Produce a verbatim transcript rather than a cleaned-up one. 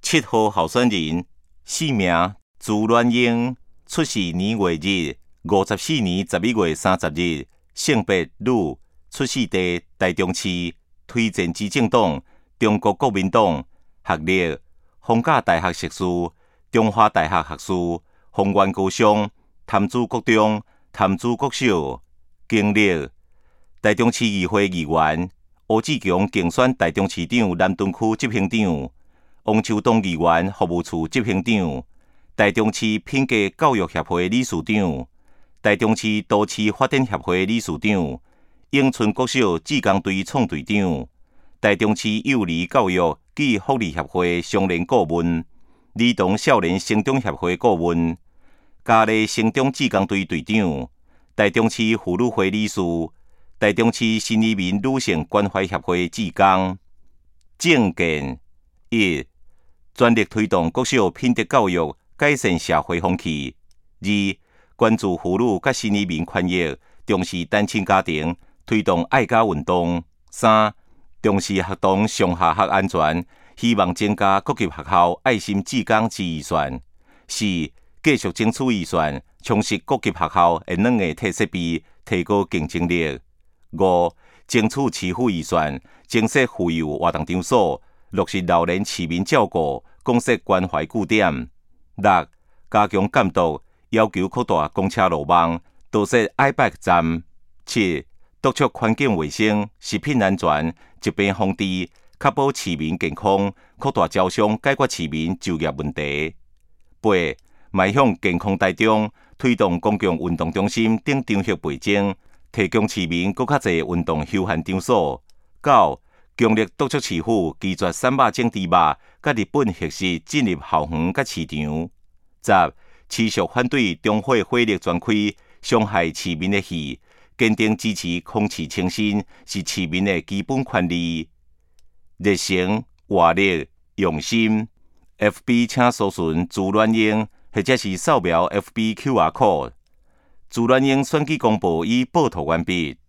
七号候选人姓名朱鸾英，出世年月日五十四年十一月三十日，性别女，出世地台中市，推荐之政党中国国民党，学历逢甲大学硕士，中华大学学士，丰原高商，潭子国中，潭子国小，经历台中市议会议员，吴志强竞选台中市长南屯区执行长，王秋东议员服务处执行长，台中市品格教育协会理事长，台中市都市发展协会理事长，永春国小志工队创队长，台中市幼儿教育暨福利协会常任顾问，儿童少年成长协会顾问，嘉义成长志工队队长，台中市妇女会理事，台中市新移民女性关怀协会志工。政见一、全力推动国小品德教育，改善社会风气；二、关注妇女甲新移民权益，重视单亲家庭，推动爱家运动；三、重视学童上下学安全，希望增加各级学校爱心志工之预算；四、继续争取预算，充实各级学校的软硬体设备，提高竞争力；五、争取市府预算，增设妇幼活动场所，落实老年市民照顾，公设关怀据点；六、加强监督，要求扩大公车路网，多设 I B A C 站；七、督促环境卫生、食品安全、疾病防治，确保市民健康，扩大招商，解决市民就业问题；八、迈向健康台中，推动公共运动中心等场所培精，提供市民更较侪运动休闲场所；九、强力督促市府拒绝三肉整猪肉，甲日本核实进入校园甲市场；十、持续反对中火火力全开，伤害市民的耳，坚定支持空气清新是市民的基本权利。热情、活力、用心。F B 请搜寻朱鸾英，或者是扫描 F B Q R code。朱鸾英选举公报已报涂完毕。